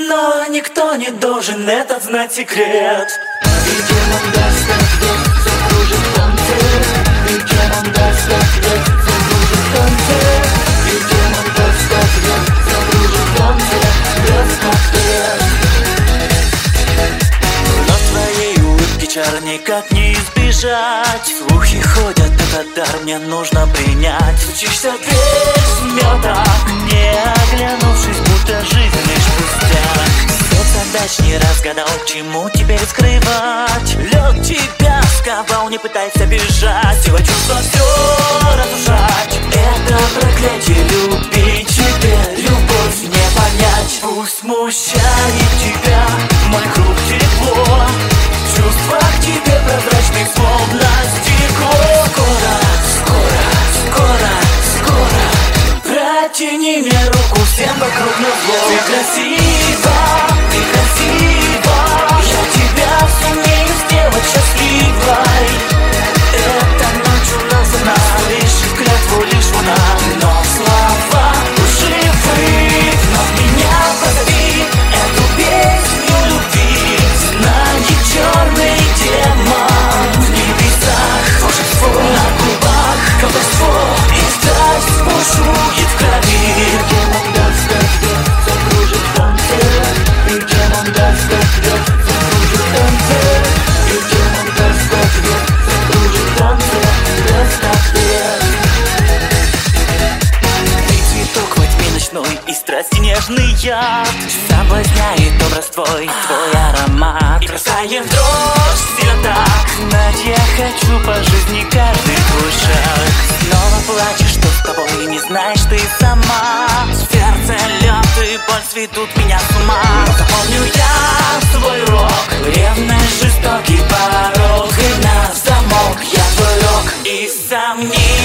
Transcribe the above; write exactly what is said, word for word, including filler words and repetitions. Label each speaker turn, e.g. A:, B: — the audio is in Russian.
A: Но никто не должен этот знать секрет.
B: И демон даст ответ, закружит в танце. И демон даст ответ, закружит в танце. И демон даст ответ, закружит в танце. Даст ответ.
A: Но твоей улыбки чар никак не избежать. Слухи ходят, этот дар мне нужно принять. Учишься петь в медах, не оглянувшись, будто жизнь лишь пустяк. Свет задач не разгадал, к чему теперь скрывать. Лед тебя сковал, не пытайся бежать. Сила чувства все разрушать. Это проклятие, любить тебе, любовь не понять. Пусть смущает тебя мой круг тепло. Чувства к тебе прозрачных, словно стекло. Скоро, скоро, скоро, скоро протяни мне руку, всем вокруг назло. Ты красива, ты красива. Я тебя сумею сделать счастливой. Эта ночь у нас одна, слышит клятву лишь луна. Но слова лживы, но меня позови эту песню любви. Знает черный демон в небесах, волшебство на губах, колдовство и страсть бушует в крови.
B: И демон даст ответ, закружит в танце. И демон даст ответ, закружит в танце. И демон даст ответ, закружит в танце. Даст ответ.
A: Ты цветок во тьме ночной и страсти нежный яд. Соблазняет образ твой, твой аромат. И бросаем дрожь все так. Знать я хочу по жизни каждый твой шаг. Снова плачешь, что с тобой не знаешь ты сама. В сердце лед и боль сведут меня с ума. Но запомню я свой рок. Ревность, жестокий порог. И на замок я твой рок. И сомнений